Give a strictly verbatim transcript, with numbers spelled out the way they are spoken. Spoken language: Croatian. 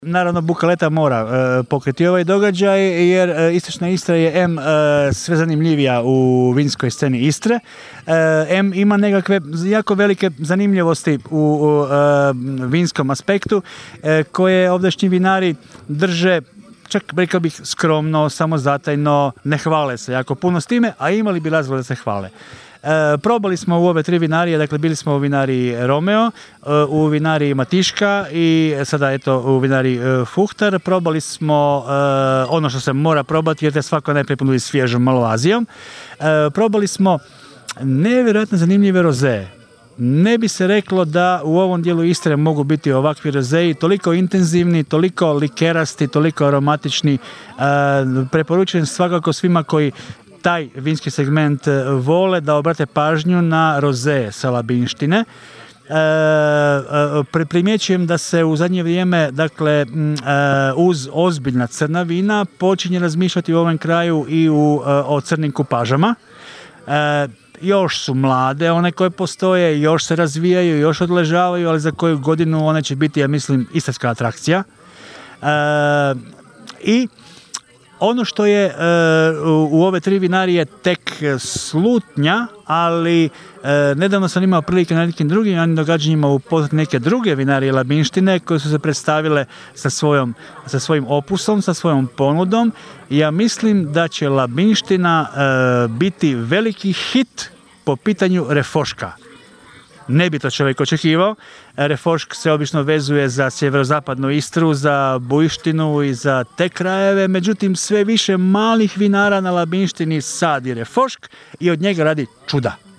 Naravno, Bukaleta mora e, pokriti ovaj događaj jer e, Istočna Istra je em e, sve zanimljivija u vinskoj sceni Istre, e, em ima nekakve jako velike zanimljivosti u, u e, vinskom aspektu e, koje ovdašnji vinari drže, čak rekao bih skromno, samozatajno, ne hvale se jako puno s time, a imali bi razlog da se hvale. E, probali smo u ove tri vinarije, dakle bili smo u vinariji Romeo, e, u vinariji Matiška i sada eto u vinariji e, Fuhtar. Probali smo e, ono što se mora probati jer te svako najprije ponudi svježom Malvazijom. E, probali smo nevjerojatno zanimljive rozeje. Ne bi se reklo da u ovom dijelu Istre mogu biti ovakvi rozeji, toliko intenzivni, toliko likerasti, toliko aromatični. E, preporučujem svakako svima koji taj vinski segment vole da obrate pažnju na roze sa Labinštine. E, primjećujem da se u zadnje vrijeme, dakle, uz ozbiljna crna vina počinje razmišljati u ovom kraju i u, o crnim kupažama. E, još su mlade one koje postoje, još se razvijaju, još odležavaju, ali za koju godinu one će biti, ja mislim, istarska atrakcija. E, I ono što je e, u ove tri vinarije tek slutnja, ali e, nedavno sam imao prilike na nekim drugim javnim događanjima upoznati neke druge vinarije Labinštine koje su se predstavile sa, svojom, sa svojim opusom, sa svojom ponudom. Ja mislim da će Labinština e, biti veliki hit po pitanju refoška. Ne bi to čovjek očekivao. Refošk se obično vezuje za sjeverozapadnu Istru, za Bujštinu i za te krajeve, međutim sve više malih vinara na Labinštini sadi refošk i od njega radi čuda.